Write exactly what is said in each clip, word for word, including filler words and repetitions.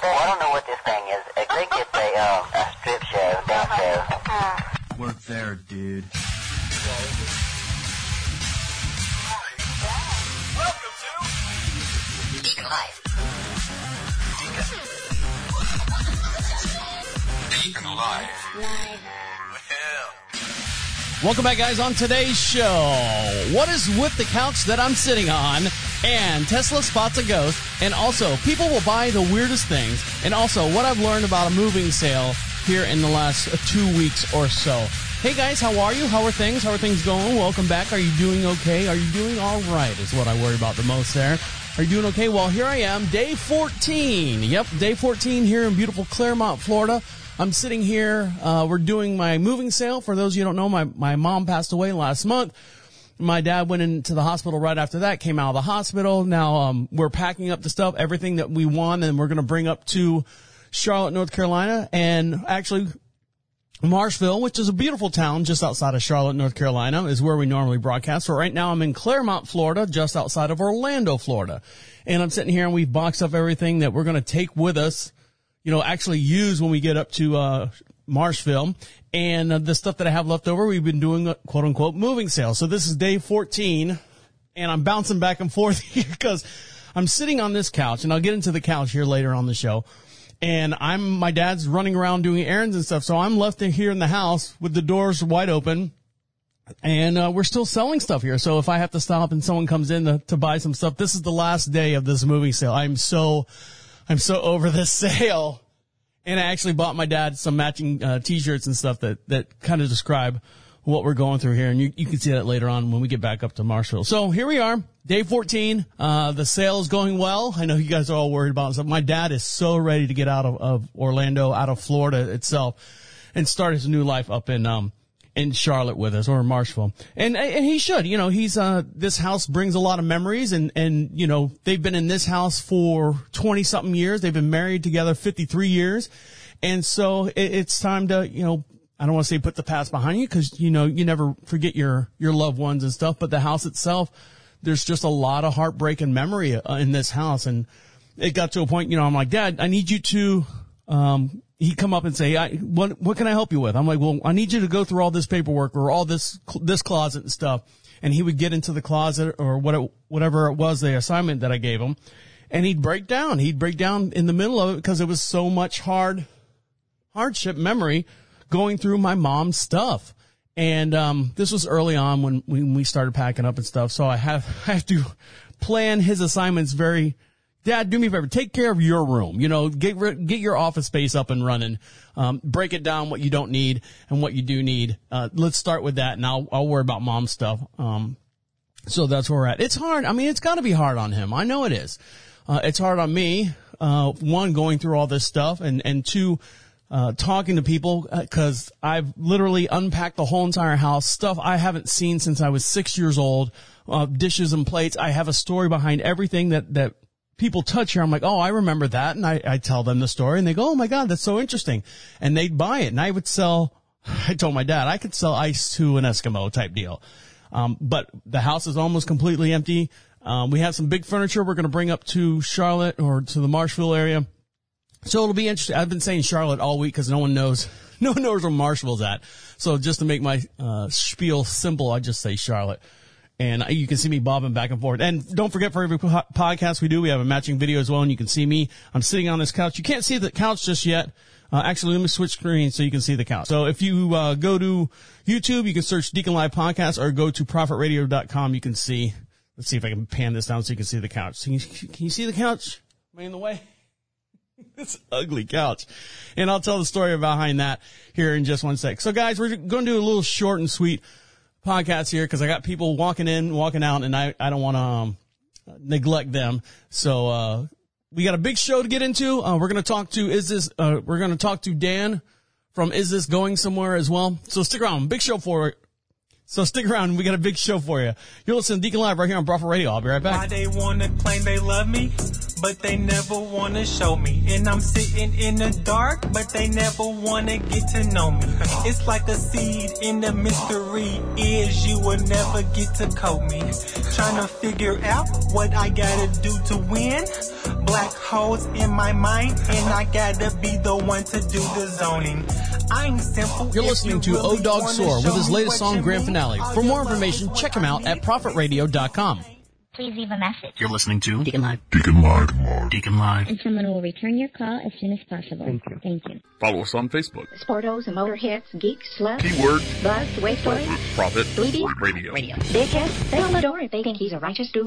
Well, I don't know what this thing is. I think it's a, uh, a strip show, dance show. Uh-huh. Work there, dude. Welcome to Deacon Live. Deacon Live. Live. Well. Welcome back, guys, on today's show. What is with the couch that I'm sitting on? And Tesla spots a ghost. And also, people will buy the weirdest things. And also, what I've learned about a moving sale here in the last two weeks or so. Hey, guys, how are you? How are things? How are things going? Welcome back. Are you doing okay? Are you doing all right is what I worry about the most there. Are you doing okay? Well, here I am, day fourteen. Yep, day fourteen here in beautiful Claremont, Florida. I'm sitting here. Uh, we're doing my moving sale. For those of you who don't know, my, my mom passed away last month. My dad went into the hospital right after that, came out of the hospital. Now um, we're packing up the stuff, everything that we won, and we're going to bring up to Charlotte, North Carolina, and actually Marshville, which is a beautiful town just outside of Charlotte, North Carolina, is where we normally broadcast. So right now I'm in Claremont, Florida, just outside of Orlando, Florida. And I'm sitting here and we've boxed up everything that we're going to take with us, you know, actually use when we get up to uh Marshville. And uh, the stuff that I have left over, we've been doing a quote-unquote moving sale. So this is day fourteen, and I'm bouncing back and forth here because I'm sitting on this couch, and I'll get into the couch here later on the show. And I'm, my dad's running around doing errands and stuff, so I'm left in here in the house with the doors wide open, and uh, we're still selling stuff here. So if I have to stop and someone comes in to, to buy some stuff, this is the last day of this moving sale. I'm so, I'm so over this sale. And I actually bought my dad some matching uh, T-shirts and stuff that, that kind of describe what we're going through here. And you, you can see that later on when we get back up to Marshville. So here we are, day fourteen. Uh, the sale is going well. I know you guys are all worried about stuff. My dad is so ready to get out of, of Orlando, out of Florida itself, and start his new life up in um in Charlotte with us, or in Marshville. And and he should. You know, he's uh this house brings a lot of memories, and and you know, they've been in this house for twenty something years. They've been married together fifty-three years. And so it, it's time to, you know, I don't want to say put the past behind you, because, you know, you never forget your, your loved ones and stuff, but the house itself, there's just a lot of heartbreak and memory in this house. And it got to a point, you know, I'm like, Dad, I need you to, um, he'd come up and say, I, what, what can I help you with? I'm like, well, I need you to go through all this paperwork or all this, this closet and stuff. And he would get into the closet or what it, whatever it was, the assignment that I gave him. And he'd break down. He'd break down in the middle of it because it was so much hard, hardship memory going through my mom's stuff. And, um, this was early on when, when we started packing up and stuff. So I have, I have to plan his assignments very, Dad, do me a favor, take care of your room. You know, get, get your office space up and running. Um, break it down what you don't need and what you do need. Uh, let's start with that, and I'll, I'll worry about mom's stuff. Um, so that's where we're at. It's hard. I mean, it's gotta be hard on him. I know it is. Uh, it's hard on me. Uh, one, going through all this stuff, and, and two, Uh, talking to people, uh, cause I've literally unpacked the whole entire house, stuff I haven't seen since I was six years old, uh, dishes and plates. I have a story behind everything that, that people touch here. I'm like, oh, I remember that. And I, I tell them the story, and they go, oh my God, that's so interesting. And they'd buy it. And I would sell, I told my dad, I could sell ice to an Eskimo type deal. Um, but the house is almost completely empty. Um, we have some big furniture we're going to bring up to Charlotte or to the Marshville area. So it'll be interesting. I've been saying Charlotte all week because no one knows, no one knows where Marshville's at. So just to make my, uh, spiel simple, I just say Charlotte. And you can see me bobbing back and forth. And don't forget, for every po- podcast we do, we have a matching video as well. And you can see me. I'm sitting on this couch. You can't see the couch just yet. Uh, actually, let me switch screens so you can see the couch. So if you, uh, go to YouTube, you can search Deacon Live Podcast, or go to prophet radio dot com. You can see, let's see if I can pan this down so you can see the couch. So can you, can you see the couch? Am I in the way? It's an ugly couch. And I'll tell the story behind that here in just one sec. So guys, we're going to do a little short and sweet podcast here because I got people walking in, walking out, and I, I don't want to um, neglect them. So uh we got a big show to get into. Uh, we're going to talk to, is this, uh, we're going to talk to Dan from Is This Going Somewhere as well. So stick around. Big show for it. So stick around. We got a big show for you. You're listening to Deacon Live right here on Prophet Radio. I'll be right back. Why they want to claim they love me, but they never want to show me. And I'm sitting in the dark, but they never want to get to know me. It's like a seed in the mystery is you will never get to coat me. Trying to figure out what I gotta do to win, black holes in my mind, and I gotta be the one to do the zoning. I'm simple. You're listening to O Dog Soar with his latest song, Grand Finale. For more information, check him out at prophet radio dot com. Please leave a message. You're listening to Deacon Live. Deacon Live. Deacon Live. And someone will return your call as soon as possible. Thank you. Thank you. Follow us on Facebook. Sportos, motorheads, geeks, sluts. Keyword. Buzz, waste stories. Prophet. Dweeby. Radio. Radio. Dickheads. They open the door if they think he's a righteous dude.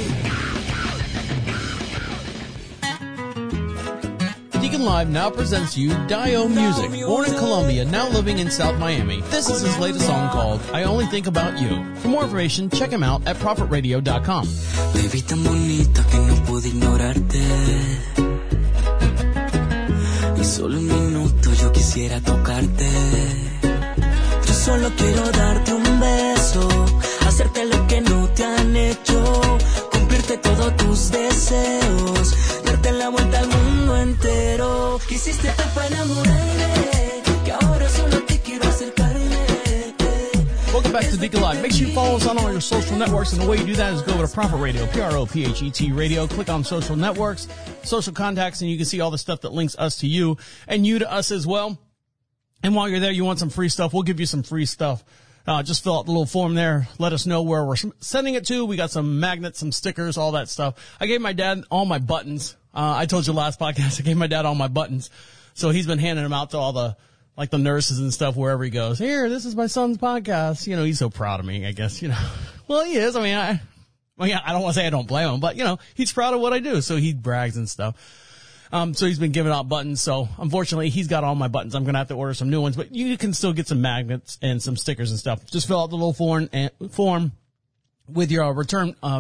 Deacon Live now presents you Dio Music, born in Colombia, now living in South Miami. This is his latest song called I Only Think About You. For more information, check him out at prophet radio dot com. Baby, tan bonita que no pude ignorarte. Y solo un minuto yo quisiera tocarte. Yo solo quiero darte un beso, hacerte lo que no te han hecho, cumplirte todos tus deseos, darte la vuelta al mundo entero. Quisiste te para enamorarme, que ahora solo te quiero acercarme. Welcome back to Deacon Live. Make sure you follow us on all your social networks, and the way you do that is go over to Prophet Radio, P R O P H E T Radio, click on social networks, social contacts, and you can see all the stuff that links us to you, and you to us as well. And while you're there, you want some free stuff, we'll give you some free stuff. Uh, just fill out the little form there. Let us know where we're sending it to. We got some magnets, some stickers, all that stuff. I gave my dad all my buttons. Uh, I told you last podcast, I gave my dad all my buttons. So he's been handing them out to all the, like the nurses and stuff wherever he goes. Here, this is my son's podcast. You know, he's so proud of me, I guess, you know. Well, he is. I mean, I, well, yeah, I don't want to say I don't blame him, but you know, he's proud of what I do. So he brags and stuff. Um, so he's been giving out buttons. So unfortunately, he's got all my buttons. I'm going to have to order some new ones, but you can still get some magnets and some stickers and stuff. Just fill out the little form, and, form with your return, uh,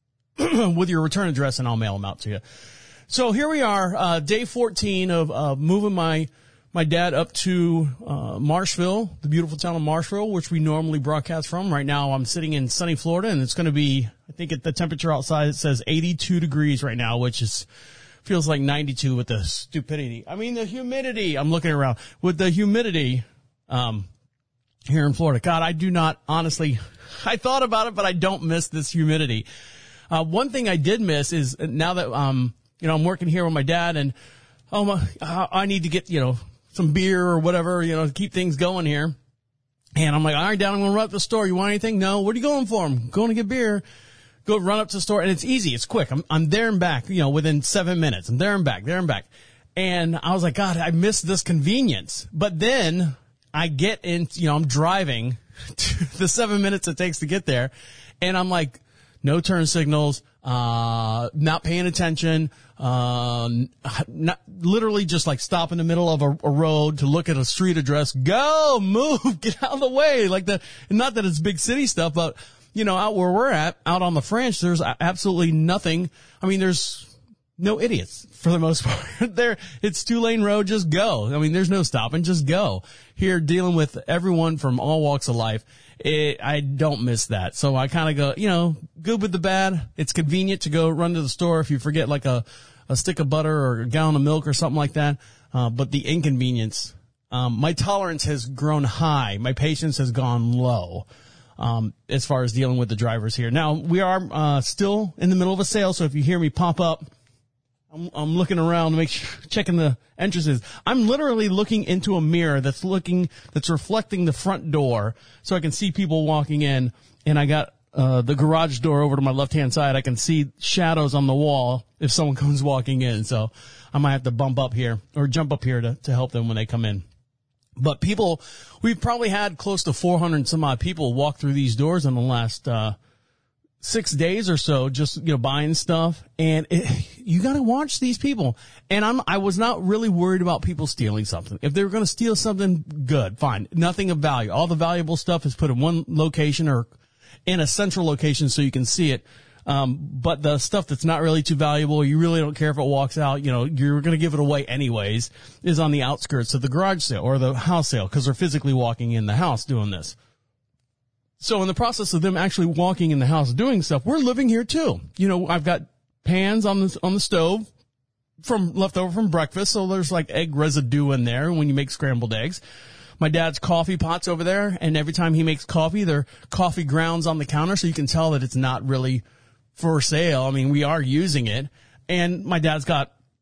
with your return address, and I'll mail them out to you. So here we are, uh, day fourteen of, uh, moving my, my dad up to, uh, Marshville, the beautiful town of Marshville, which we normally broadcast from. Right now I'm sitting in sunny Florida, and it's going to be, I think at the temperature outside, it says eighty-two degrees right now, which is, feels like ninety-two with the stupidity. I mean, the humidity. I'm looking around with the humidity, um, here in Florida. God, I do not, honestly, I thought about it, but I don't miss this humidity. Uh, one thing I did miss is now that, um, you know, I'm working here with my dad, and, oh my, I need to get, you know, some beer or whatever, you know, to keep things going here. And I'm like, all right, Dad, I'm going to run up to the store. You want anything? No. What are you going for? I'm going to get beer. Go run up to the store, and it's easy. It's quick. I'm, I'm there and back, you know, within seven minutes. I'm there and back, there and back. And I was like, God, I miss this convenience. But then I get in, you know, I'm driving to the seven minutes it takes to get there. And I'm like, no turn signals, uh, not paying attention, um, not literally just like stop in the middle of a, a road to look at a street address, go, move, get out of the way. Like the, not that it's big city stuff, but you know, out where we're at, out on the French, there's absolutely nothing. I mean, there's no idiots for the most part. There, it's two lane road, just go. I mean, there's no stopping, just go. Here, dealing with everyone from all walks of life, it, I don't miss that. So I kind of go, you know, good with the bad. It's convenient to go run to the store if you forget like a, a stick of butter or a gallon of milk or something like that. Uh, but the inconvenience, um, my tolerance has grown high. My patience has gone low. Um, as far as dealing with the drivers here. Now, we are, uh, still in the middle of a sale, so if you hear me pop up, I'm, I'm looking around to make sure, checking the entrances. I'm literally looking into a mirror that's looking, that's reflecting the front door, so I can see people walking in, and I got, uh, the garage door over to my left-hand side. I can see shadows on the wall if someone comes walking in, so I might have to bump up here, or jump up here to, to help them when they come in. But people, we've probably had close to four hundred some odd people walk through these doors in the last, uh, six days or so, just, you know, buying stuff. And it, you got to watch these people. And I'm, I was not really worried about people stealing something. If they were going to steal something, good, fine. Nothing of value. All the valuable stuff is put in one location or in a central location so you can see it. Um, but the stuff that's not really too valuable, you really don't care if it walks out, you know, you're going to give it away anyways, is on the outskirts of the garage sale or the house sale because they're physically walking in the house doing this. So in the process of them actually walking in the house doing stuff, we're living here too. You know, I've got pans on the, on the stove from left over from breakfast. So there's like egg residue in there when you make scrambled eggs. My dad's coffee pot's over there. And every time he makes coffee, there are coffee grounds on the counter. So you can tell that it's not really for sale. I mean, we are using it. And my dad's got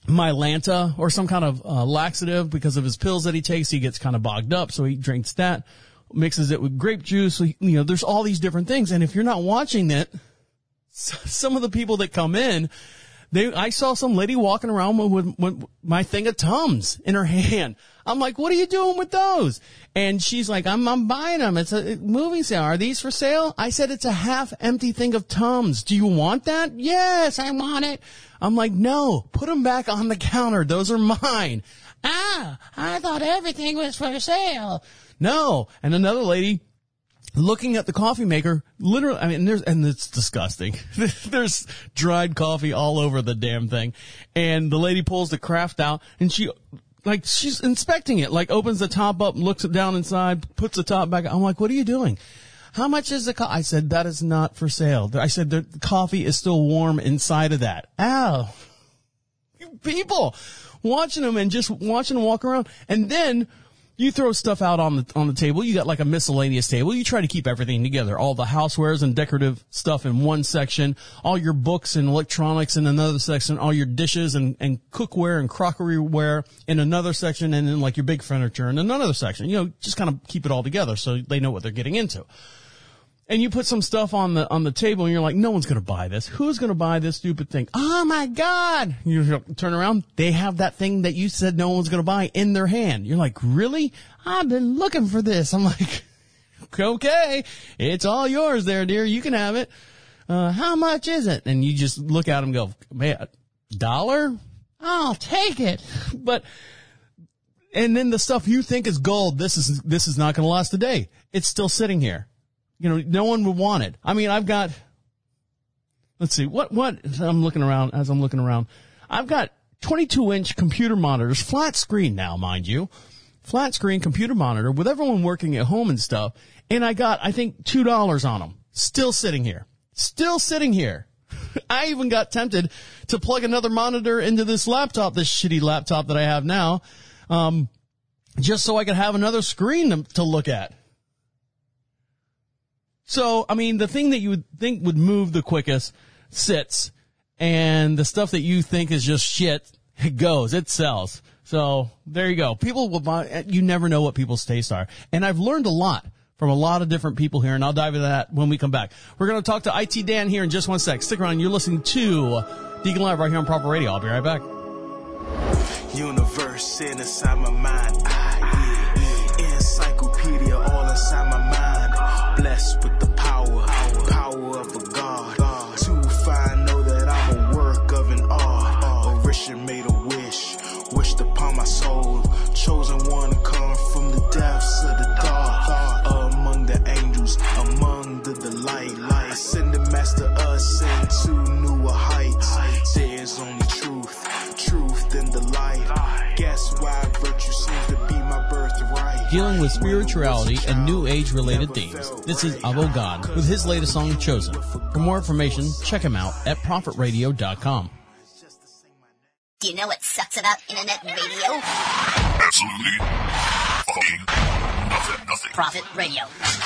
Mylanta or some kind of uh, laxative because of his pills that he takes. He gets kind of bogged up, so he drinks that, mixes it with grape juice. So he, you know, there's all these different things. And if you're not watching it, some of the people that come in, they, I saw some lady walking around with, with, with my thing of Tums in her hand. I'm like, what are you doing with those? And she's like, I'm, I'm buying them. It's a movie sale. Are these for sale? I said, it's a half empty thing of Tums. Do you want that? Yes, I want it. I'm like, no, put them back on the counter. Those are mine. Ah, I thought everything was for sale. No. And another lady looking at the coffee maker, literally, I mean, there's, and it's disgusting. There's dried coffee all over the damn thing. And the lady pulls the craft out and she, like, she's inspecting it, like opens the top up, looks it down inside, puts the top back. I'm like, what are you doing? How much is the coffee? I said, that is not for sale. I said, the coffee is still warm inside of that. Ow. People watching them and just watching them walk around. And then you throw stuff out on the, on the table. You got like a miscellaneous table. You try to keep everything together. All the housewares and decorative stuff in one section. All your books and electronics in another section. All your dishes and, and cookware and crockeryware in another section. And then like your big furniture in another section. You know, just kind of keep it all together so they know what they're getting into. And you put some stuff on the, on the table and you're like, no one's going to buy this. Who's going to buy this stupid thing? Oh my God. You turn around. They have that thing that you said no one's going to buy in their hand. You're like, really? I've been looking for this. I'm like, okay, it's all yours there, dear. You can have it. Uh, how much is it? And you just look at them and go, man, dollar? I'll take it. But, and then the stuff you think is gold, this is, this is not going to last a day. It's still sitting here. You know, no one would want it. I mean, I've got, let's see, what, what, I'm looking around, as I'm looking around, I've got twenty-two inch computer monitors, flat screen now, mind you, flat screen computer monitor with everyone working at home and stuff. And I got, I think, two dollars on them. Still sitting here. Still sitting here. I even got tempted to plug another monitor into this laptop, this shitty laptop that I have now, um, just so I could have another screen to, to look at. So, I mean, the thing that you would think would move the quickest sits, and the stuff that you think is just shit, it goes, it sells. So, there you go. People will buy, you never know what people's tastes are. And I've learned a lot from a lot of different people here, and I'll dive into that when we come back. We're going to talk to I T Dan here in just one sec. Stick around. You're listening to Deacon Live right here on Proper Radio. I'll be right back. Universe inside my mind. I, yeah. Encyclopedia all inside my mind. Blessed with the power, power of a God. Too fine, know that I'm a work of an art. Orisha made a wish, wished upon my soul. Chosen one to come from the depths of the dark. Among the angels, among the delight. Send the master us into newer heights. There's only truth, truth in the light. Guess why virtue seems to be my birthright. Dealing with spirituality and new age related themes. This is Avo God with his latest song, Chosen. For more information, check him out at prophet radio dot com. Do you know what sucks about internet radio? Absolutely fucking nothing, nothing. Prophet Radio.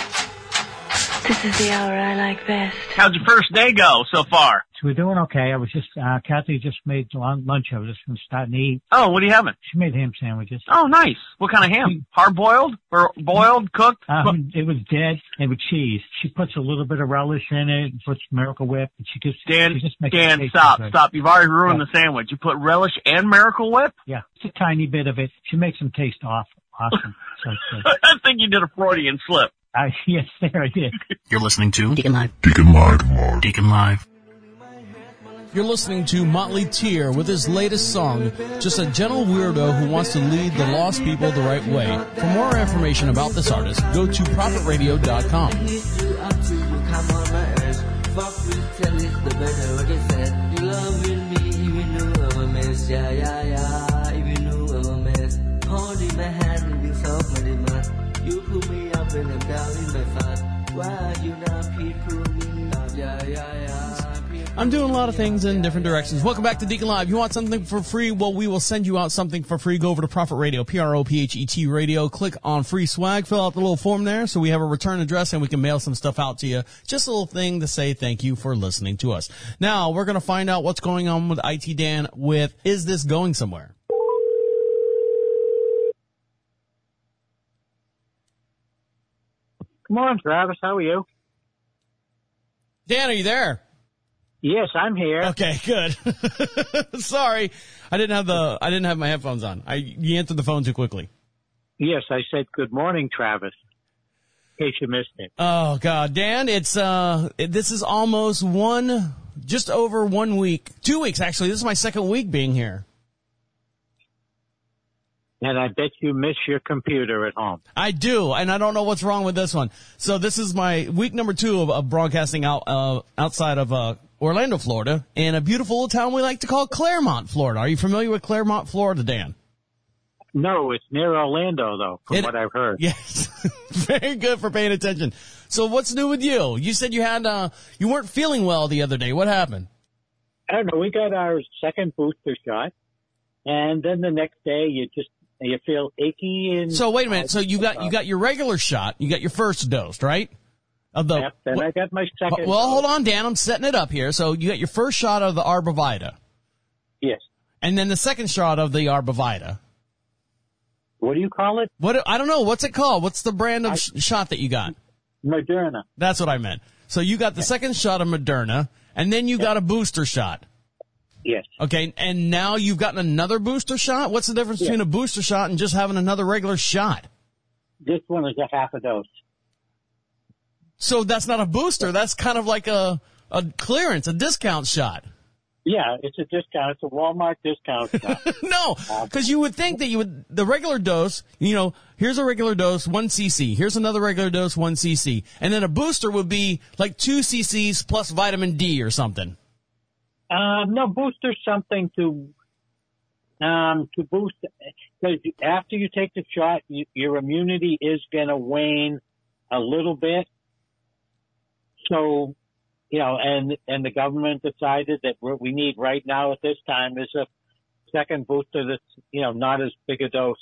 This is the hour I like best. How'd your first day go so far? So we're doing okay. I was just, uh, Kathy just made lunch. I was just going to start and eat. Oh, what are you having? She made ham sandwiches. Oh, nice. What kind of ham? Hard boiled or boiled, cooked? Um, it was dead and with cheese. She puts a little bit of relish in it and puts Miracle Whip. And she just, Dan, she just makes Dan, it stop, good. stop. You've already ruined Yeah. the sandwich. You put relish and Miracle Whip? Yeah, it's a tiny bit of it. She makes them taste off. Awesome. So it's good. I think you did a Freudian slip. I, yes, there I did. You're listening to Deacon Live. Deacon Live. Deacon Live. You're listening to Motley Tier with his latest song, just a gentle weirdo who wants to lead the lost people the right way. For more information about this artist, go to prophet radio dot com. You put me up and I'm down in my fat. Why you not people me? Yeah, yeah, yeah. I'm doing a lot of things in different directions. Welcome back to Deacon Live. You want something for free? Well, we will send you out something for free. Go over to Prophet Radio, P R O P H E T Radio. Click on free swag. Fill out the little form there so we have a return address and we can mail some stuff out to you. Just a little thing to say thank you for listening to us. Now, we're going to find out what's going on with I T Dan with Is This Going Somewhere? Come on, Travis. How are you? Dan, are you there? Yes, I'm here. Okay, good. Sorry, I didn't have the I didn't have my headphones on. I you answered the phone too quickly. Yes, I said good morning, Travis. In case you missed it. Oh God, Dan, it's uh, it, this is almost one, just over one week, two weeks actually. This is my second week being here. And I bet you miss your computer at home. I do, and I don't know what's wrong with this one. So this is my week number two of, of broadcasting out uh, outside of uh, Orlando, Florida, in a beautiful little town we like to call Claremont, Florida. Are you familiar with Claremont, Florida, Dan? No, it's near Orlando, though, from it, what I've heard. Yes, very good for paying attention. So what's new with you? You said you had uh, you weren't feeling well the other day. What happened? I don't know. We got our second booster shot, and then the next day you just you feel achy and. So wait a minute. So you got you got your regular shot. You got your first dose, right? Of the. Yep. Then what, I got my second. Well, dose. hold on, Dan. I'm setting it up here. So you got your first shot of the Arbovita. Yes. And then the second shot of the Arbovita. What do you call it? What I don't know. What's it called? What's the brand of I, sh- shot that you got? Moderna. That's what I meant. So you got the second shot of Moderna, and then you got a booster shot. Yes. Okay, and now you've gotten another booster shot? What's the difference yes. between a booster shot and just having another regular shot? This one is a half a dose. So that's not a booster. That's kind of like a, a clearance, a discount shot. Yeah, it's a discount. It's a Walmart discount shot. No, because you would think that you would, the regular dose, you know, here's a regular dose, one cc. Here's another regular dose, one cc. And then a booster would be like two cc's plus vitamin D or something. Um, no, booster something to, um, to boost, because after you take the shot, you, your immunity is going to wane a little bit. So, you know, and, and the government decided that what we need right now at this time is a second booster that's, you know, not as big a dose.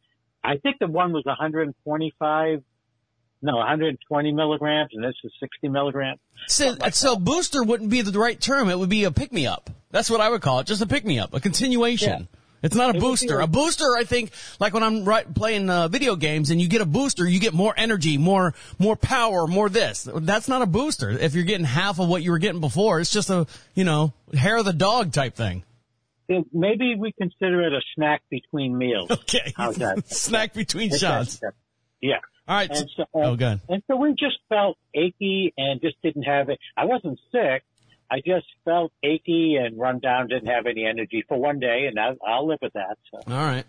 I think the one was one hundred twenty-five, no, one hundred twenty milligrams, and this is sixty milligrams. So, like so booster wouldn't be the right term. It would be a pick-me-up. That's what I would call it, just a pick-me-up, a continuation. Yeah. It's not a it booster. A booster, I think, like when I'm right, playing uh, video games and you get a booster, you get more energy, more more power, more this. That's not a booster. If you're getting half of what you were getting before, it's just a, you know, hair of the dog type thing. It, maybe we consider it a snack between meals. Okay. How's that? Snack between it's shots. A, yeah. All right. And so, uh, oh, good. And so we just felt achy and just didn't have it. I wasn't sick. I just felt achy and run down, didn't have any energy for one day, and I'll, I'll live with that. So. All right.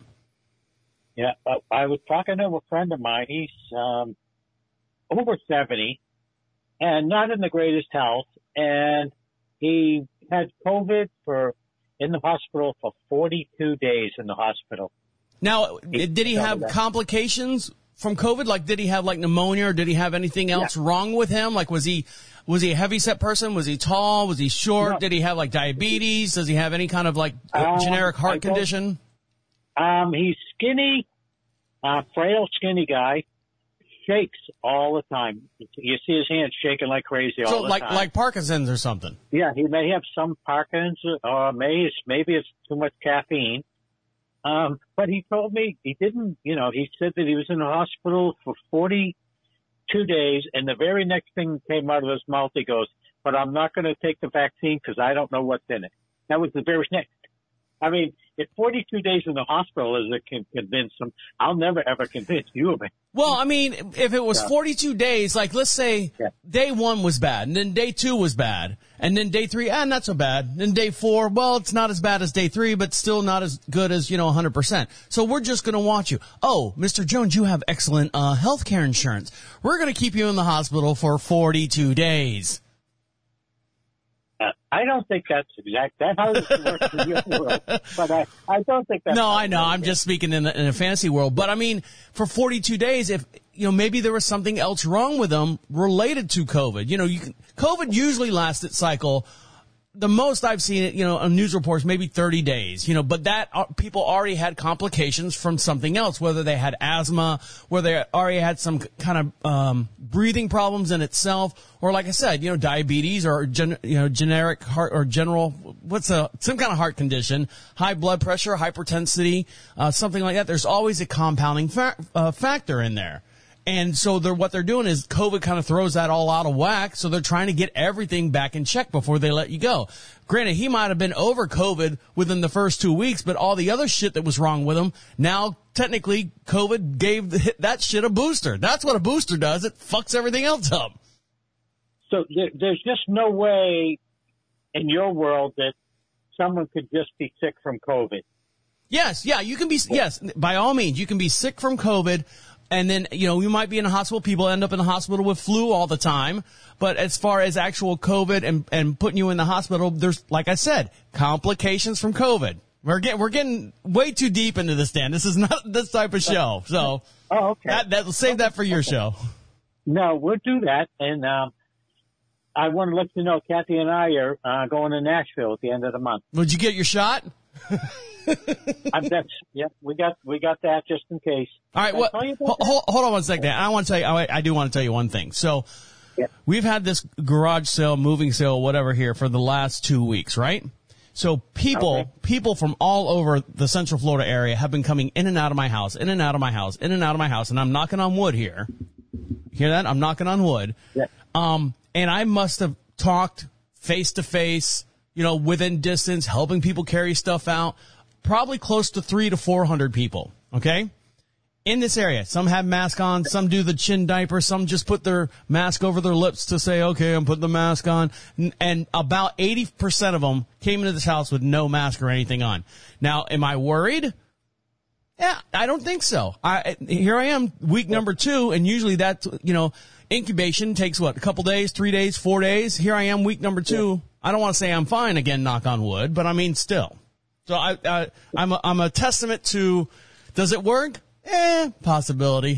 Yeah, uh, I was talking to a friend of mine. He's um, over seventy and not in the greatest health, and he had COVID for in the hospital for forty-two days in the hospital. Now, he, did he have that. complications from COVID? Like, did he have like pneumonia, or did he have anything else yeah. wrong with him? Like, was he was he a heavy set person? Was he tall? Was he short? No. Did he have like diabetes? Does he have any kind of like um, generic heart condition? Um, he's skinny, uh, frail, skinny guy. Shakes all the time. You see his hands shaking like crazy all so the like, time. So, like Parkinson's or something? Yeah, he may have some Parkinson's, or maybe it's, maybe it's too much caffeine. Um, but he told me he didn't, you know, he said that he was in the hospital for forty-two days, and the very next thing came out of his mouth, he goes, but I'm not going to take the vaccine because I don't know what's in it. That was the very next. I mean, if forty-two days in the hospital is it can convince him, I'll never ever convince you of it. Well, I mean, if it was yeah. forty-two days, like let's say yeah. day one was bad, and then day two was bad, and then day three, ah, not so bad. And then day four, well, it's not as bad as day three, but still not as good as, you know, one hundred percent. So we're just going to watch you. Oh, Mister Jones, you have excellent uh, health care insurance. We're going to keep you in the hospital for forty-two days. Uh, I don't think that's exact. That's how it works in your world. But I, I don't think that's. No, I know. I'm just speaking in, the, in a fantasy world. But I mean, for forty-two days, if, you know, maybe there was something else wrong with them related to COVID. You know, you can, COVID usually lasts its cycle the most I've seen it, you know, on news reports, maybe thirty days, you know, but that uh, people already had complications from something else, whether they had asthma, whether they already had some kind of um, breathing problems in itself, or like I said, you know, diabetes or gen, you know, generic heart or general, what's a some kind of heart condition, high blood pressure, hypertensity, uh, something like that. There's always a compounding fa- uh, factor in there. And so they're, what they're doing is COVID kind of throws that all out of whack. So they're trying to get everything back in check before they let you go. Granted, he might have been over COVID within the first two weeks, but all the other shit that was wrong with him, now technically COVID gave that shit a booster. That's what a booster does. It fucks everything else up. So there, there's just no way in your world that someone could just be sick from COVID. Yes. Yeah. You can be, yes, by all means, you can be sick from COVID. And then, you know, you might be in a hospital. People end up in the hospital with flu all the time. But as far as actual COVID and, and putting you in the hospital, there's, like I said, complications from COVID. We're getting, we're getting way too deep into this, Dan. This is not this type of show. So, oh, okay. That, that, save okay. that for your show. No, we'll do that. And, um, I want to let you know, Kathy and I are uh, going to Nashville at the end of the month. Would you get your shot? I'm that's, yeah, we got we got that just in case. All right, well, hold, hold on one second. I want to tell you. I, I do want to tell you one thing. So, yeah. We've had this garage sale, moving sale, whatever here for the last two weeks, right? So people, okay. people from all over the Central Florida area have been coming in and out of my house, in and out of my house, in and out of my house, and I'm knocking on wood here. You hear that? I'm knocking on wood. Yeah. Um, and I must have talked face to face, you know, within distance, helping people carry stuff out. Probably close to three to four hundred people. Okay, in this area, some have masks on, some do the chin diaper, some just put their mask over their lips to say, "Okay, I'm putting the mask on." And about eighty percent of them came into this house with no mask or anything on. Now, am I worried? Yeah, I don't think so. I here I am, week number two, and usually that, you know, incubation takes what, a couple days, three days, four days. Here I am, week number two. I don't want to say I'm fine again, knock on wood, but I mean still. So I, I, I'm a, I'm a testament to, does it work? Eh, possibility.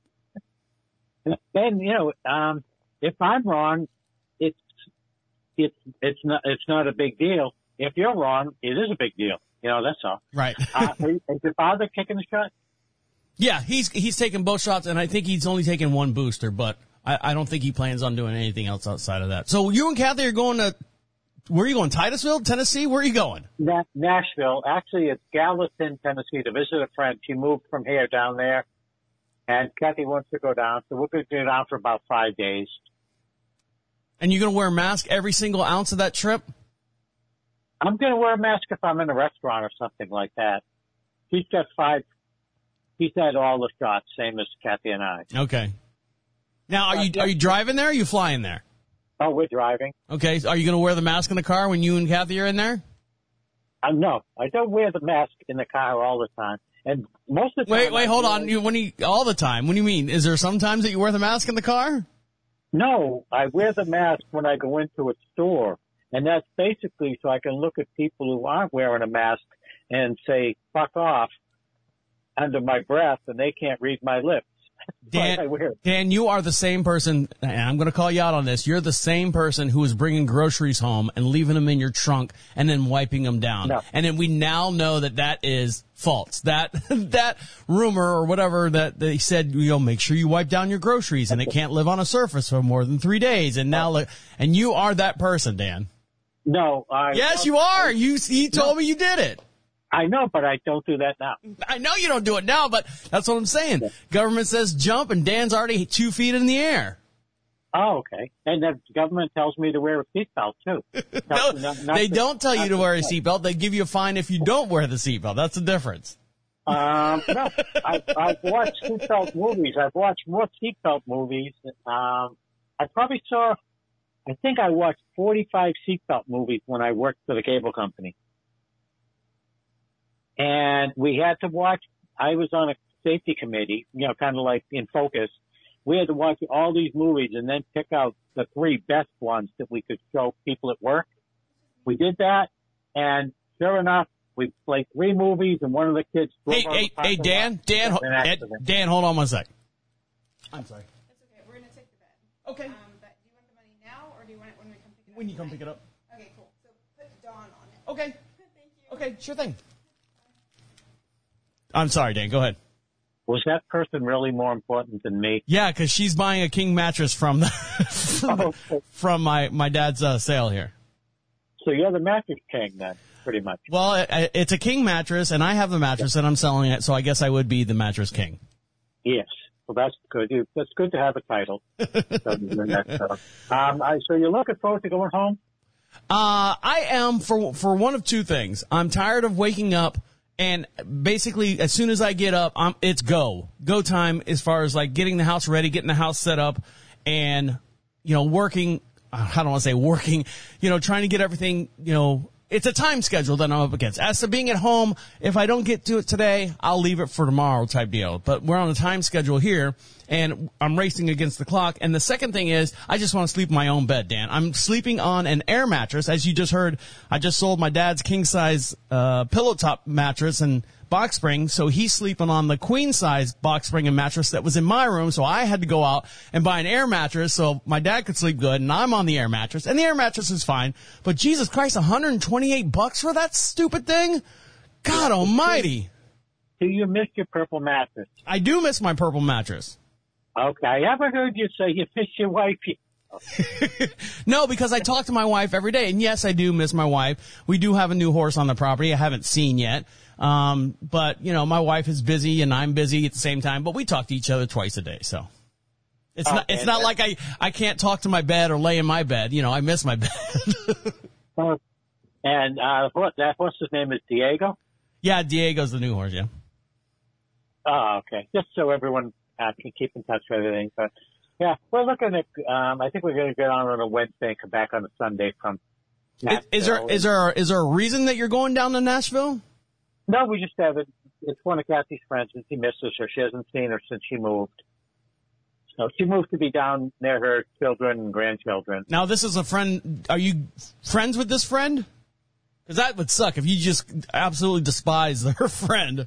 And, you know, um, if I'm wrong, it's, it's, it's not, it's not a big deal. If you're wrong, it is a big deal. You know, that's all. Right. uh, is your father taking the shot? Yeah, he's, he's taking both shots, and I think he's only taking one booster, but I, I don't think he plans on doing anything else outside of that. So you and Kathy are going to, where are you going? Titusville, Tennessee? Where are you going? Na- Nashville. Actually, it's Gallatin, Tennessee, to visit a friend. She moved from here down there, and Kathy wants to go down, so we're going to go down for about five days. And you're going to wear a mask every single ounce of that trip? I'm going to wear a mask if I'm in a restaurant or something like that. She's got five. He's had all the shots, same as Kathy and I. Okay. Now, are you are you driving there or are you flying there? Oh, we're driving. Okay. So are you going to wear the mask in the car when you and Kathy are in there? Uh, no, I don't wear the mask in the car all the time. And most of the wait, time. Wait, wait, hold on. You, when you, all the time. What do you mean? Is there some times that you wear the mask in the car? No, I wear the mask when I go into a store. And that's basically so I can look at people who aren't wearing a mask and say, fuck off, under my breath, and they can't read my lips. Dan, Dan, you are the same person, and I'm going to call you out on this. You're the same person who is bringing groceries home and leaving them in your trunk and then wiping them down. No. And then we now know that that is false. That that rumor or whatever that they said, you know, make sure you wipe down your groceries and it can't live on a surface for more than three days. And now, look, and you are that person, Dan. No, I. Yes, you are. You you told no. me you did it. I know, but I don't do that now. I know you don't do it now, but that's what I'm saying. Yeah. Government says jump, and Dan's already two feet in the air. Oh, okay. And the government tells me to wear a seatbelt, too. no, not, not they to, don't tell you to wear a seatbelt. They give you a fine if you don't wear the seatbelt. That's the difference. Um, no, I, I've watched seatbelt movies. I've watched more seatbelt movies. Um, I probably saw, I think I watched forty-five seatbelt movies when I worked for the cable company. And we had to watch, I was on a safety committee, you know, kind of like in focus. We had to watch all these movies and then pick out the three best ones that we could show people at work. We did that, and sure enough, we played three movies, and one of the kids... Hey, hey, hey, Dan, Dan, Dan, Dan, hold on one sec. I'm sorry. That's okay. We're going to take the bed. Okay. Um, but do you want the money now, or do you want it when we come pick it up? When you come pick it up. Okay, cool. So Okay. Okay, sure thing. I'm sorry, Dan. Go ahead. Was that person really more important than me? Yeah, because she's buying a king mattress from the from, Oh, okay. from my my dad's uh, sale here. So you're the mattress king then, pretty much. Well, it, it's a king mattress, and I have the mattress, and I'm selling it, so I guess I would be the mattress king. Yes. Well, that's good. You, that's good to have a title. so, um, I, so you're looking forward to going home? Uh, I am for for one of two things. I'm tired of waking up, and basically, as soon as I get up, I'm, it's go. Go time as far as, like, getting the house ready, getting the house set up, and, you know, working, I don't want to say working, you know, trying to get everything, you know, it's a time schedule that I'm up against. As to being at home, if I don't get to it today, I'll leave it for tomorrow type deal. But we're on a time schedule here, and I'm racing against the clock. And the second thing is, I just want to sleep in my own bed, Dan. I'm sleeping on an air mattress. As you just heard, I just sold my dad's king-size uh, pillow top mattress and box spring, so he's sleeping on the queen-size box spring and mattress that was in my room, so I had to go out and buy an air mattress so my dad could sleep good, and I'm on the air mattress, and the air mattress is fine, but Jesus Christ, one hundred twenty-eight bucks for that stupid thing? God almighty. Do you miss your purple mattress? I do miss my purple mattress. Okay, I haven't heard you say you miss your wife. No, because I talk to my wife every day, and yes, I do miss my wife. We do have a new horse on the property I haven't seen yet. Um, but, you know, my wife is busy and I'm busy at the same time, but we talk to each other twice a day, so. It's okay, not, it's not like I, I can't talk to my bed or lay in my bed. You know, I miss my bed. uh, and, uh, what, that horse's name is Diego? Yeah, Diego's the new horse, yeah. Oh, okay. Just so everyone uh, can keep in touch with everything. But, yeah, we're looking at, um, I think we're going to get on on a Wednesday and come back on a Sunday from Nashville. Is, is there, is there, is there a reason that you're going down to Nashville? No, we just have it. It's one of Kathy's friends, and she misses her. She hasn't seen her since she moved. So she moved to be down near her children and grandchildren. Now, this is a friend. Are you friends with this friend? Because that would suck if you just absolutely despise her friend.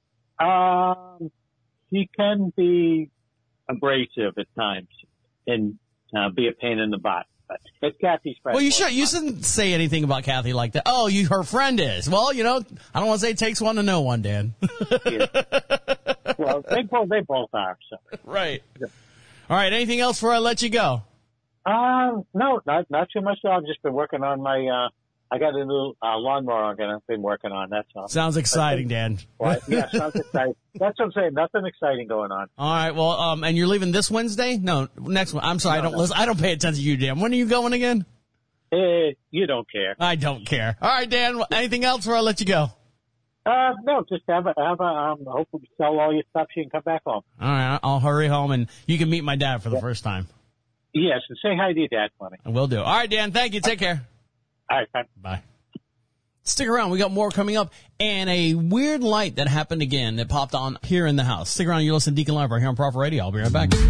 Um, she can be abrasive at times and uh, be a pain in the butt. But it's Kathy's friend. Well, you should. You shouldn't say anything about Kathy like that. Oh, you, her friend is. Well, you know, I don't want to say it takes one to know one, Dan. Yeah. Well, they both, they both are. So. Right. Yeah. All right. Anything else before I let you go? Um, no, not not too much. I've just been working on my. Uh, I got a new uh, lawnmower I'm gonna been working on. That's all. Sounds exciting, Dan. Well, yeah, sounds exciting. That's what I'm saying. Nothing exciting going on. All right. Well, um, and you're leaving this Wednesday? No, next one. I'm sorry. No, I don't no. listen. I don't pay attention to you, Dan. When are you going again? Eh, you don't care. I don't care. All right, Dan. Anything else before I let you go? Uh, no, just have a, have a, um, hopefully sell all your stuff so you can come back home. All right. I'll hurry home and you can meet my dad for the yeah. first time. Yes. And say hi to your dad for me. I will do. All right, Dan. Thank you. Take care. All right. Bye. Bye. Stick around. We got more coming up and a weird light that happened again that popped on here in the house. Stick around. You're listening to Deacon Live right here on Prophet Radio. I'll be right back.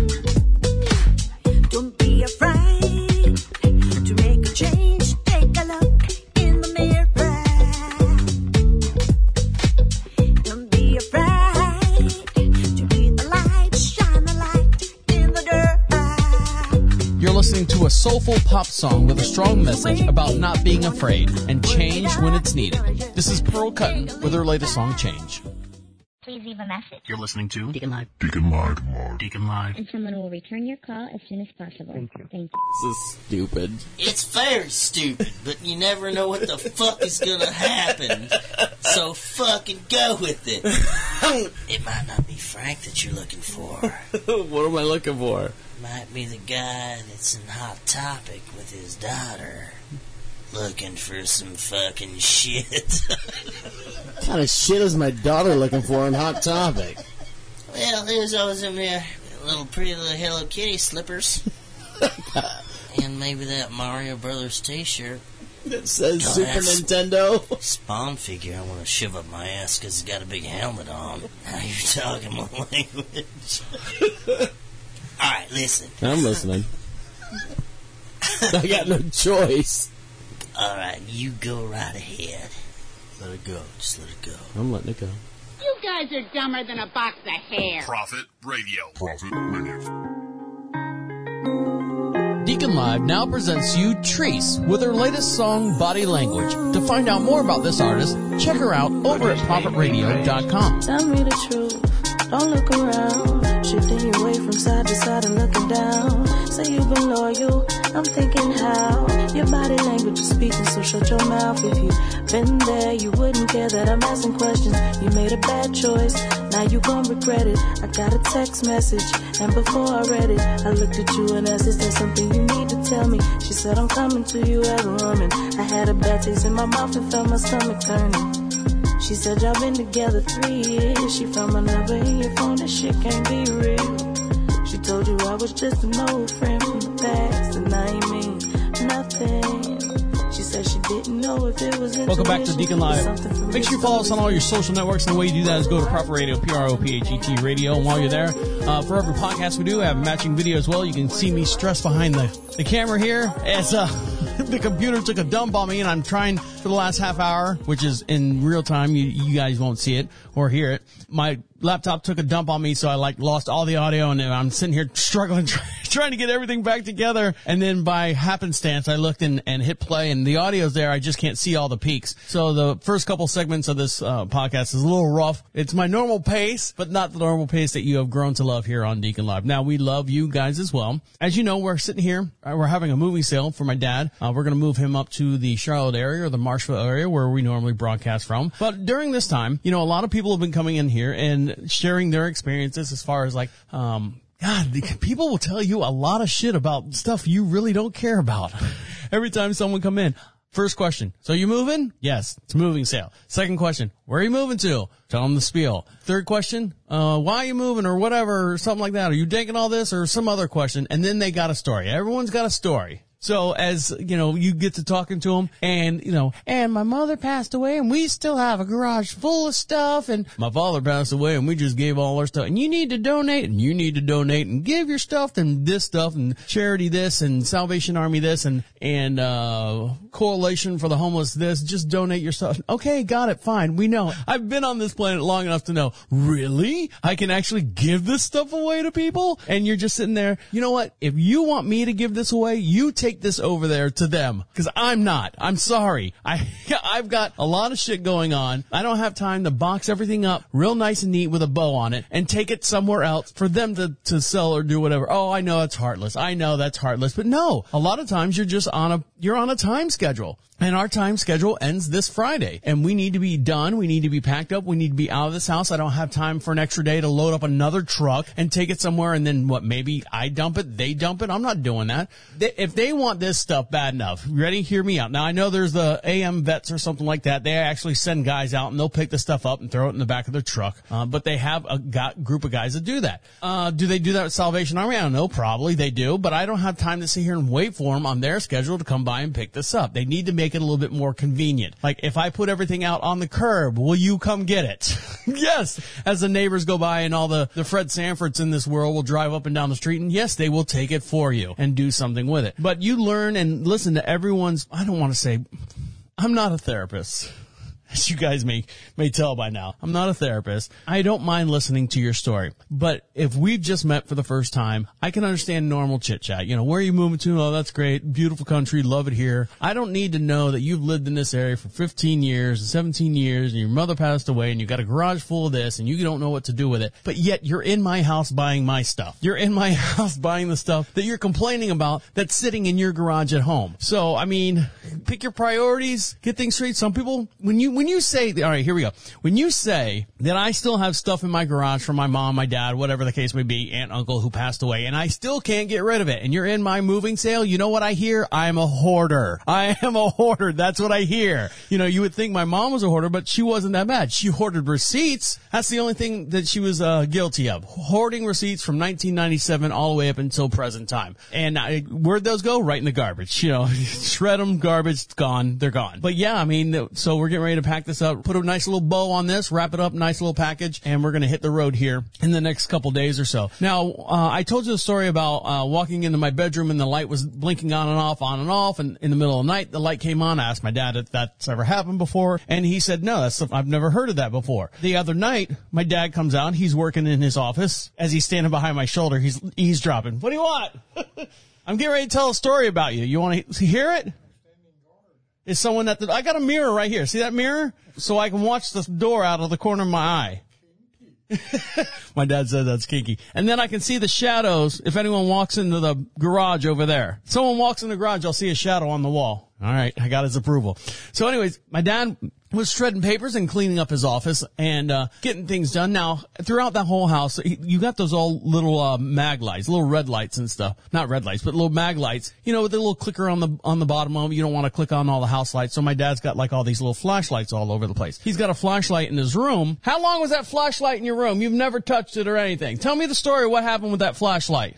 Don't be afraid to make a change. Take a look in the mirror. Don't be afraid to be the light. Shine the light in the dirt. You're listening to a soulful pop song with a strong message about not being afraid and change when it's needed. This is Pearl Cutton with her latest song, Change. Please leave a message. You're listening to Deacon Live. Deacon Live. Deacon Live. And someone will return your call as soon as possible. Thank you. Thank you. This is stupid. It's very stupid, but you never know what the fuck is gonna happen. So fucking go with it. It might not be Frank that you're looking for. What am I looking for? Might be the guy that's in Hot Topic with his daughter. Looking for some fucking shit. What kind of shit is my daughter looking for in Hot Topic? Well, there's always in there little pretty little Hello Kitty slippers. And maybe that Mario Brothers t-shirt. That says oh, Super Nintendo. Spawn figure I want to shove up my ass because it's got a big helmet on. Now you're talking my language. Alright, listen. I'm listening. I got no choice. Alright, you go right ahead. Let it go. Just let it go. I'm letting it go. You guys are dumber than a box of hair. Prophet Radio. Prophet Radio. Deacon Live now presents you Treese with her latest song, Body Language. To find out more about this artist, check her out over at prophet radio dot com. Tell me the truth, don't look around. Shifting your weight from side to side and looking down. Say you've been loyal, I'm thinking how. Your body language is speaking, so shut your mouth. If you've been there, you wouldn't care that I'm asking questions. You made a bad choice, now you gon' regret it. I got a text message, and before I read it, I looked at you and asked, is there something you need to tell me? She said, I'm coming to you as a woman. I had a bad taste in my mouth and felt my stomach turning. She said, y'all been together three years. She found my number in your phone, that shit can't be real. She told you I was just an old friend from the past, and I ain't mean nothing. She said she didn't know if it was Welcome back to Deacon Live. Make sure you follow us on all your social networks, and the way you do that is go to Prophet Radio, P R O P H E T Radio, and while you're there, uh, for every podcast we do, I have a matching video as well. You can see me stressed behind the, the camera here as uh, the computer took a dump on me, and I'm trying for the last half hour, which is in real time. You, you guys won't see it or hear it. My laptop took a dump on me, so I like lost all the audio, and I'm sitting here struggling, try, trying to get everything back together. And then by happenstance, I looked and, and hit play, and the audio's there. I just can't see all the peaks. So the first couple segments of this uh, podcast is a little rough. It's my normal pace, but not the normal pace that you have grown to love here on Deacon Live. Now, we love you guys as well. As you know, we're sitting here. We're having a moving sale for my dad. Uh, we're going to move him up to the Charlotte area or the Marshville area where we normally broadcast from. But during this time, you know, a lot of people have been coming in here and sharing their experiences as far as like, um, God, the, people will tell you a lot of shit about stuff you really don't care about. Every time someone come in. First question. So you moving? Yes, it's a moving sale. Second question. Where are you moving to? Tell them the spiel. Third question. Uh, why are you moving or whatever or something like that? Are you taking all this or some other question? And then they got a story. Everyone's got a story. So as, you know, you get to talking to them and, you know, and my mother passed away and we still have a garage full of stuff and my father passed away and we just gave all our stuff and you need to donate and you need to donate and give your stuff and this stuff and charity this and Salvation Army this and, and, uh, Coalition for the Homeless this. Just donate your stuff. Okay, got it. Fine. We know. I've been on this planet long enough to know, really? I can actually give this stuff away to people? And you're just sitting there. You know what? If you want me to give this away, you take Take this over there to them because I'm not. I'm sorry. I I've got a lot of shit going on. I don't have time to box everything up real nice and neat with a bow on it and take it somewhere else for them to to sell or do whatever. Oh, I know that's heartless. I know that's heartless. But no, a lot of times you're just on a you're on a time schedule. And our time schedule ends this Friday. And we need to be done. We need to be packed up. We need to be out of this house. I don't have time for an extra day to load up another truck and take it somewhere. And then what, maybe I dump it, they dump it. I'm not doing that. They, if they want this stuff bad enough, ready? Hear me out. Now, I know there's the A M vets or something like that. They actually send guys out and they'll pick the stuff up and throw it in the back of their truck. Uh, but they have a got, group of guys that do that. Uh, do they do that with Salvation Army? I don't know. Probably they do. But I don't have time to sit here and wait for them on their schedule to come by and pick this up. They need to make it a little bit more convenient. Like, if I put everything out on the curb, will you come get it? Yes. As the neighbors go by and all the, the Fred Sanfords in this world will drive up and down the street, and yes, they will take it for you and do something with it. But you learn and listen to everyone's, I don't want to say, I'm not a therapist. As you guys may may tell by now, I'm not a therapist. I don't mind listening to your story. But if we've just met for the first time, I can understand normal chit-chat. You know, where are you moving to? Oh, that's great. Beautiful country. Love it here. I don't need to know that you've lived in this area for fifteen years, seventeen years, and your mother passed away, and you got a garage full of this, and you don't know what to do with it. But yet you're in my house buying my stuff. You're in my house buying the stuff that you're complaining about that's sitting in your garage at home. So, I mean, pick your priorities, get things straight. Some people, when you When you say, all right, here we go. When you say that I still have stuff in my garage from my mom, my dad, whatever the case may be, aunt, uncle who passed away, and I still can't get rid of it, and you're in my moving sale, you know what I hear? I'm a hoarder. I am a hoarder. That's what I hear. You know, you would think my mom was a hoarder, but she wasn't that bad. She hoarded receipts. That's the only thing that she was uh, guilty of. Hoarding receipts from nineteen ninety-seven all the way up until present time. And I, where'd those go? Right in the garbage. You know, shred them, garbage, gone. They're gone. But yeah, I mean, so we're getting ready to pack this up, put a nice little bow on this, wrap it up, nice little package, and we're going to hit the road here in the next couple days or so. Now, uh, I told you the story about uh, walking into my bedroom and the light was blinking on and off, on and off, and in the middle of the night, the light came on. I asked my dad if that's ever happened before, and he said, no, that's I've never heard of that before. The other night, my dad comes out, he's working in his office. As he's standing behind my shoulder, he's eavesdropping. What do you want? I'm getting ready to tell a story about you. You want to hear it? Is someone at the... I got a mirror right here. See that mirror? So I can watch the door out of the corner of my eye. My dad said that's kinky. And then I can see the shadows if anyone walks into the garage over there. Someone walks in the garage, I'll see a shadow on the wall. All right, I got his approval. So anyways, my dad was shredding papers and cleaning up his office and uh getting things done. Now, throughout that whole house, you got those all little uh mag lights, little red lights and stuff. Not red lights, but little mag lights. You know, with the little clicker on the on the bottom of them. You don't want to click on all the house lights. So my dad's got like all these little flashlights all over the place. He's got a flashlight in his room. How long was that flashlight in your room? You've never touched it or anything. Tell me the story. What happened with that flashlight?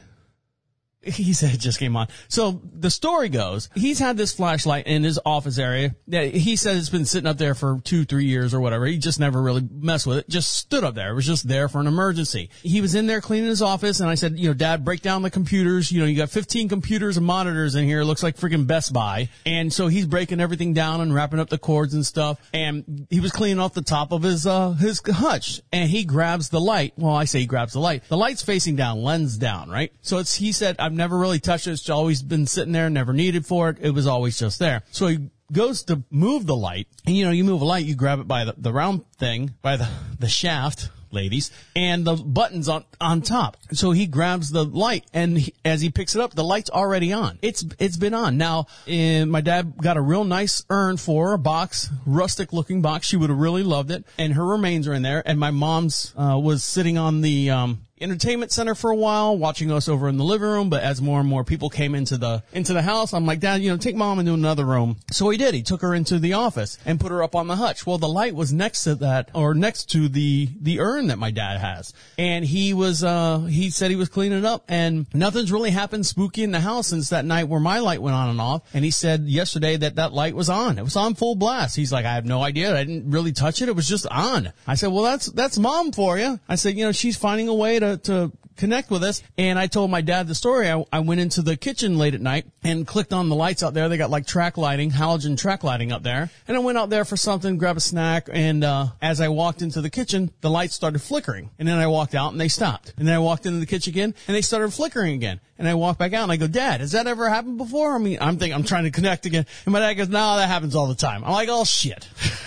He said it just came on. So the story goes, he's had this flashlight in his office area. He said it's been sitting up there for two, three years or whatever. He just never really messed with it. Just stood up there. It was just there for an emergency. He was in there cleaning his office, and I said, you know, Dad, break down the computers. You know, you got fifteen computers and monitors in here. It looks like freaking Best Buy. And so he's breaking everything down and wrapping up the cords and stuff. And he was cleaning off the top of his, uh, his hutch. And he grabs the light. Well, I say he grabs the light. The light's facing down, lens down, right? So it's, he said, I've never really touched it. It's always been sitting there, never needed for it. It was always just there. So he goes to move the light. And, you know, you move a light, you grab it by the, the round thing, by the, the shaft, ladies, and the button's on, on top. So he grabs the light, and he, as he picks it up, the light's already on. It's, it's been on. Now, uh, my dad got a real nice urn for her, a box, rustic looking box. She would have really loved it. And her remains are in there. And my mom's, uh, was sitting on the, um, entertainment center for a while, watching us over in the living room. But as more and more people came into the into the house, I'm like, Dad, you know, take Mom into another room. So he did. He took her into the office and put her up on the hutch. Well, the light was next to that, or next to the the urn that my dad has. And he was, uh, he said he was cleaning it up, and nothing's really happened spooky in the house since that night where my light went on and off. And he said yesterday that that light was on. It was on full blast. He's like, I have no idea. I didn't really touch it. It was just on. I said, well, that's that's Mom for you. I said, you know, she's finding a way to to connect with us. And I told my dad the story. I, I went into the kitchen late at night and clicked on the lights out there. They got like track lighting, halogen track lighting up there. And I went out there for something, grab a snack. And, uh, as I walked into the kitchen, the lights started flickering. And then I walked out and they stopped. And then I walked into the kitchen again and they started flickering again. And I walked back out and I go, Dad, has that ever happened before? I mean, I'm thinking, I'm trying to connect again. And my dad goes, no, that happens all the time. I'm like, oh shit.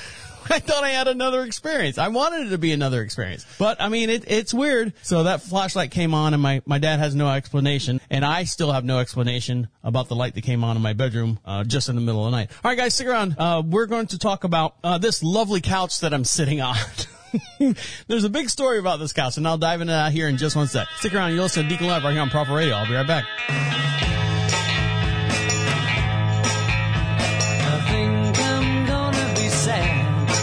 I thought I had another experience. I wanted it to be another experience. But, I mean, it, it's weird. So that flashlight came on, and my, my dad has no explanation, and I still have no explanation about the light that came on in my bedroom uh, just in the middle of the night. All right, guys, stick around. Uh, we're going to talk about uh, this lovely couch that I'm sitting on. There's a big story about this couch, and I'll dive into that here in just one sec. Stick around. You'll listen to Deacon Live right here on Prophet Radio. I'll be right back. I think I'm gonna be sad.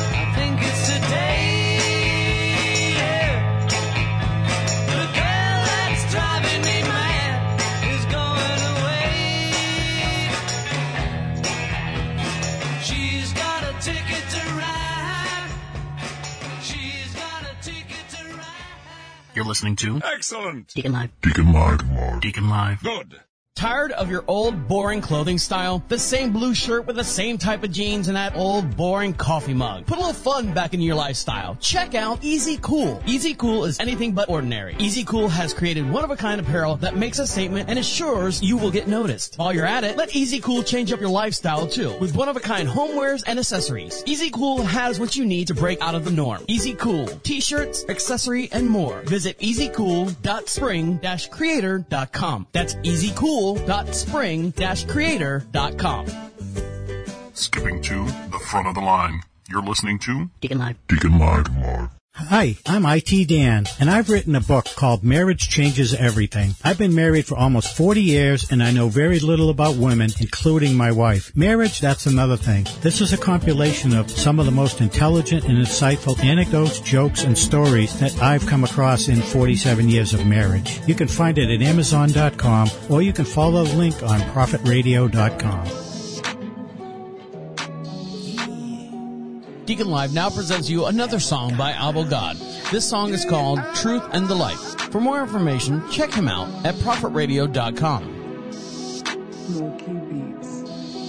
You're listening to Excellent. Deacon Live. Deacon Live. Deacon Live. Good. Tired of your old, boring clothing style? The same blue shirt with the same type of jeans and that old, boring coffee mug. Put a little fun back into your lifestyle. Check out Easy Cool. Easy Cool is anything but ordinary. Easy Cool has created one-of-a-kind apparel that makes a statement and assures you will get noticed. While you're at it, let Easy Cool change up your lifestyle too, with one-of-a-kind homewares and accessories. Easy Cool has what you need to break out of the norm. Easy Cool. T-shirts, accessory, and more. Visit easy cool dot spring dash creator dot com. That's easy cool dot spring dash creator dot com. Skipping to the front of the line. You're listening to Deacon Live. Deacon Live. Live. Hi, I'm I T Dan, and I've written a book called Marriage Changes Everything. I've been married for almost forty years, and I know very little about women, including my wife. Marriage, that's another thing. This is a compilation of some of the most intelligent and insightful anecdotes, jokes, and stories that I've come across in forty-seven years of marriage. You can find it at amazon dot com, or you can follow the link on prophet radio dot com. Deacon Live now presents you another song by Abel God. This song is called Truth and the Light. For more information, check him out at prophet radio dot com. Milky Beats.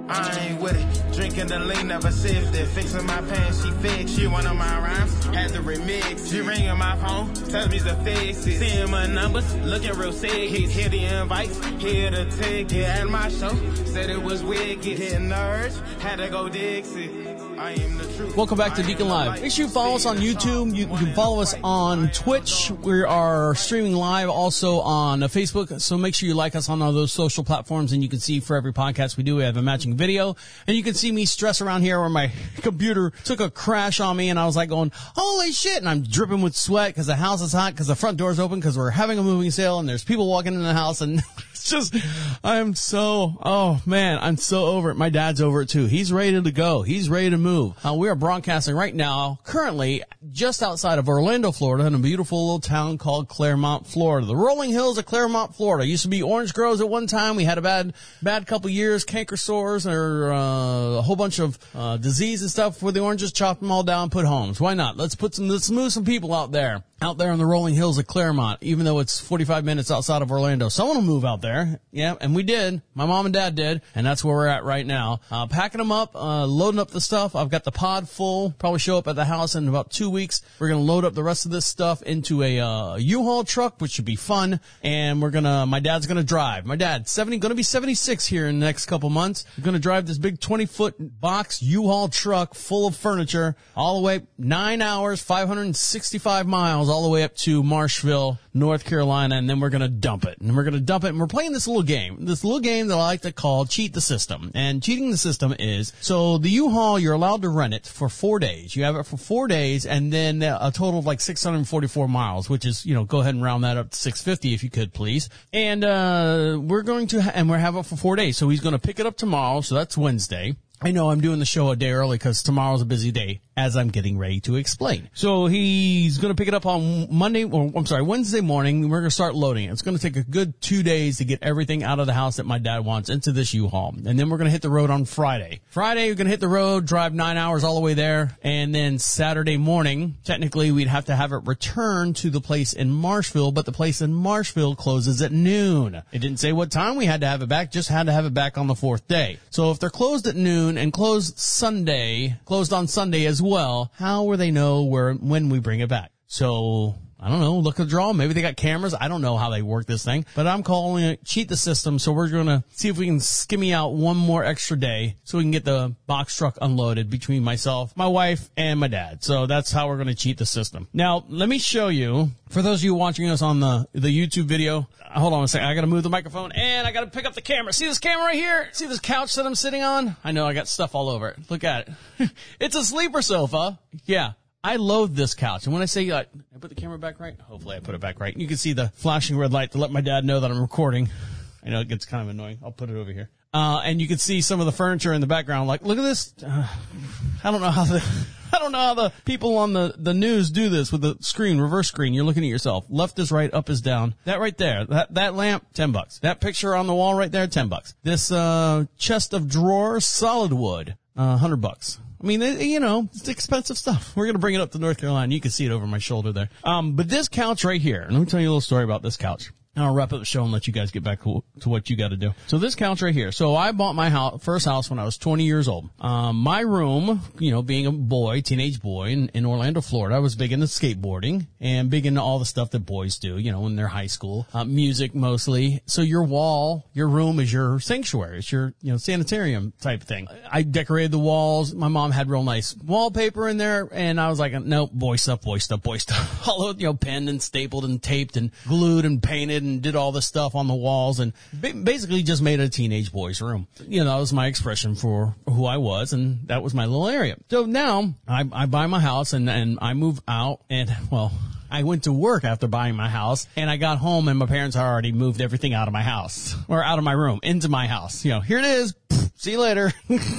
I ain't with it. Drinking the lean, never sipped it. Fixing my pants, she fixed. She one of my rhymes, had to remix. She ringing my phone, tells me to fix it. Seeing my numbers, looking real sick. Hear the invites, hear the ticket at my show. Said it was wicked. Hitting nerds, had to go Dixie. I am the truth. Welcome back to Deacon Live. Make sure you follow us on YouTube. You can follow us on Twitch. We are streaming live also on Facebook. So make sure you like us on all those social platforms. And you can see for every podcast we do, we have a matching video. And you can see me stress around here where my computer took a crash on me. And I was like going, holy shit. And I'm dripping with sweat because the house is hot, because the front door's open, because we're having a moving sale and there's people walking in the house. And it's just, I'm so, oh man, I'm so over it. My dad's over it too. He's ready to go. He's ready to move. Uh, we are broadcasting right now, currently just outside of Orlando, Florida, in a beautiful little town called Claremont, Florida. The rolling hills of Claremont, Florida. Used to be orange groves at one time. We had a bad, bad couple years, canker sores, or uh, a whole bunch of uh, disease and stuff where the oranges chopped them all down, put homes. Why not? Let's put some, let's move some people out there. Out there in the rolling hills of Claremont, even though it's forty-five minutes outside of Orlando. Someone will move out there. Yeah, and we did. My mom and dad did, and that's where we're at right now. Uh, packing them up, uh, loading up the stuff. I've got the pod full. Probably show up at the house in about two weeks. We're going to load up the rest of this stuff into a uh, U-Haul truck, which should be fun. And we're going to, my dad's going to drive. My dad's seventy, going to be seventy-six here in the next couple months. We're going to drive this big twenty-foot box U-Haul truck full of furniture all the way nine hours, five hundred sixty-five miles, all the way up to Marshville, North Carolina, and then we're going to dump it. And we're going to dump it, and we're playing this little game, this little game that I like to call Cheat the System. And cheating the system is, so the U-Haul, you're allowed to rent it for four days. You have it for four days, and then a total of like six hundred forty-four miles, which is, you know, go ahead and round that up to six hundred fifty if you could, please. And uh we're going to, ha- and we're having it for four days. So he's going to pick it up tomorrow, so that's Wednesday. I know I'm doing the show a day early because tomorrow's a busy day, as I'm getting ready to explain. So he's going to pick it up on Monday, or I'm sorry, Wednesday morning. We're going to start loading it. It's going to take a good two days to get everything out of the house that my dad wants into this U-Haul. And then we're going to hit the road on Friday. Friday, we're going to hit the road, drive nine hours all the way there. And then Saturday morning, technically, we'd have to have it returned to the place in Marshville, but the place in Marshville closes at noon. It didn't say what time we had to have it back, just had to have it back on the fourth day. So if they're closed at noon and closed Sunday, closed on Sunday as well, how will they know where, when we bring it back? So, I don't know, look at the draw. Maybe they got cameras. I don't know how they work this thing, but I'm calling it cheat the system. So we're going to see if we can skimmy out one more extra day so we can get the box truck unloaded between myself, my wife, and my dad. So that's how we're going to cheat the system. Now, let me show you, for those of you watching us on the, the YouTube video, hold on a second. I got to move the microphone and I got to pick up the camera. See this camera right here? See this couch that I'm sitting on? I know I got stuff all over it. Look at it. It's a sleeper sofa. Yeah. I loathe this couch. And when I say, like, I put the camera back right, hopefully I put it back right. You can see the flashing red light to let my dad know that I'm recording. I know it gets kind of annoying. I'll put it over here. Uh, and you can see some of the furniture in the background. Like, look at this. Uh, I don't know how the, I don't know how the people on the, the news do this with the screen, reverse screen. You're looking at yourself. Left is right, up is down. That right there, that, that lamp, ten bucks. That picture on the wall right there, ten bucks. This, uh, chest of drawers, solid wood, uh, hundred bucks. I mean, you know, it's expensive stuff. We're going to bring it up to North Carolina. You can see it over my shoulder there. Um, but this couch right here, let me tell you a little story about this couch. And I'll wrap up the show and let you guys get back to what you got to do. So this couch right here. So I bought my house, first house when I was twenty years old. Um, my room, you know, being a boy, teenage boy in, in Orlando, Florida, I was big into skateboarding and big into all the stuff that boys do, you know, when they're high school, uh, music mostly. So your wall, your room is your sanctuary. It's your, you know, sanitarium type thing. I decorated the walls. My mom had real nice wallpaper in there. And I was like, no, boy stuff, boy stuff, boy stuff. All of, you know, penned and stapled and taped and glued and painted and did all this stuff on the walls and basically just made a teenage boy's room. You know, that was my expression for who I was, and that was my little area. So now I, I buy my house and, and I move out, and, well, I went to work after buying my house, and I got home and my parents had already moved everything out of my house, or out of my room, into my house. You know, here it is. See you later.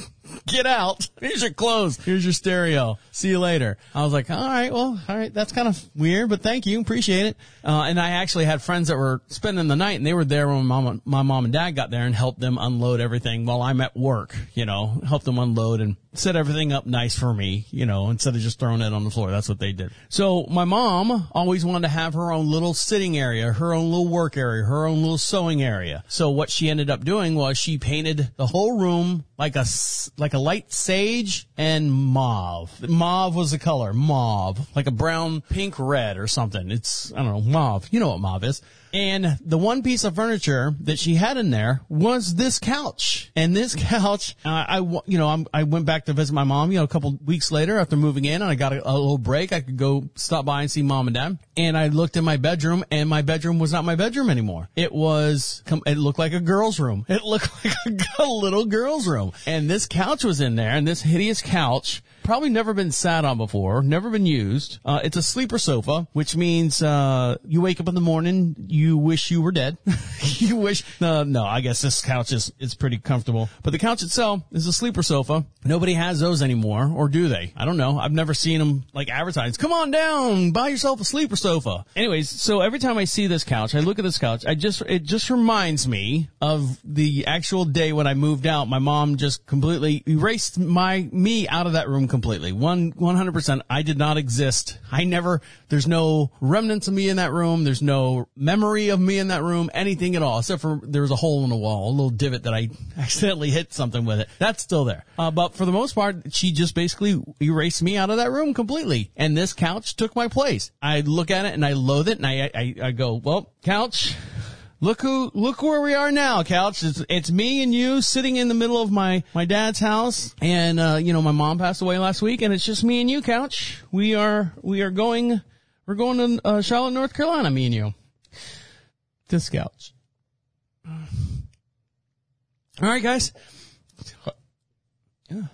Get out. Here's your clothes. Here's your stereo. See you later. I was like, all right, well, all right, that's kind of weird, but thank you. Appreciate it. Uh, and I actually had friends that were spending the night, and they were there when my mom, my mom and dad got there and helped them unload everything while I'm at work, you know, helped them unload and set everything up nice for me, you know, instead of just throwing it on the floor. That's what they did. So my mom always wanted to have her own little sitting area, her own little work area, her own little sewing area. So what she ended up doing was she painted the whole room like a, like a light sage and mauve. Mauve was the color, mauve, like a brown, pink, red or something. It's, I don't know, mauve. You know what mauve is. And the one piece of furniture that she had in there was this couch. And this couch, uh, I, you know, I'm, I went back to visit my mom, you know, a couple weeks later after moving in, and I got a, a little break. I could go stop by and see mom and dad. And I looked in my bedroom, and my bedroom was not my bedroom anymore. It was, it looked like a girl's room. It looked like a, a little girl's room. And this couch was in there, and this hideous couch, probably never been sat on before, never been used. Uh, it's a sleeper sofa, which means, uh, you wake up in the morning, you wish you were dead. you wish, no, no, I guess this couch is, is pretty comfortable. But the couch itself is a sleeper sofa. Nobody has those anymore, or do they? I don't know. I've never seen them, like, advertised. Come on down, buy yourself a sleeper sofa. Anyways, so every time I see this couch, I look at this couch, I just, it just reminds me of the actual day when I moved out. My mom just completely erased my, me out of that room completely. One, one hundred percent. I did not exist. I never, there's no remnants of me in that room. There's no memory of me in that room, anything at all, except for there was a hole in the wall, a little divot that I accidentally hit something with it. That's still there. Uh, but for the most part, she just basically erased me out of that room completely. And this couch took my place. I look at it and I loathe it, and I, I, I go, well, couch, Look who, look where we are now, couch. It's, it's me and you sitting in the middle of my, my dad's house. And, uh, you know, my mom passed away last week, and it's just me and you, couch. We are, we are going, we're going to, uh, Charlotte, North Carolina, me and you. This couch. All right, guys. Yeah.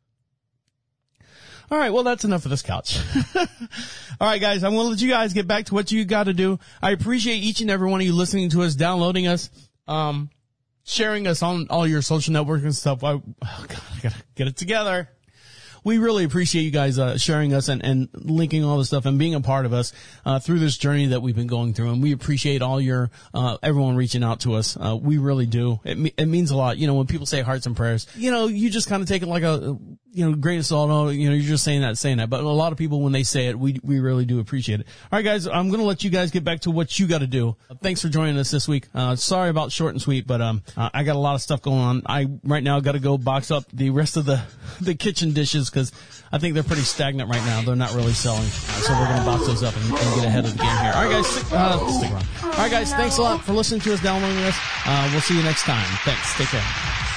All right, well, that's enough of this couch. All right, guys, I'm going to let you guys get back to what you got to do. I appreciate each and every one of you listening to us, downloading us, um, sharing us on all your social networking stuff. I, oh, God, I got to get it together. We really appreciate you guys uh, sharing us and, and linking all this stuff and being a part of us uh, through this journey that we've been going through. And we appreciate all your uh, everyone reaching out to us. Uh, we really do. It, me- it means a lot. You know, when people say hearts and prayers, you know, you just kind of take it like a, you know, grain of salt. Oh, you know, you're just saying that, saying that. But a lot of people, when they say it, we we really do appreciate it. All right, guys, I'm going to let you guys get back to what you got to do. Uh, thanks for joining us this week. Uh, sorry about short and sweet, but um, uh, I got a lot of stuff going on. I right now got to go box up the rest of the the kitchen dishes because I think they're pretty stagnant right now. They're not really selling. Uh, so we're going to box those up and, and get ahead of the game here. All right, guys. Stick, uh, stick around. All right, guys. Thanks a lot for listening to us, downloading us. Uh, we'll see you next time. Thanks. Take care.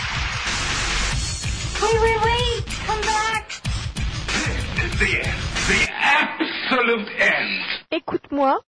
Wait, wait, wait. Come back. This is the end. The absolute end. Écoute-moi.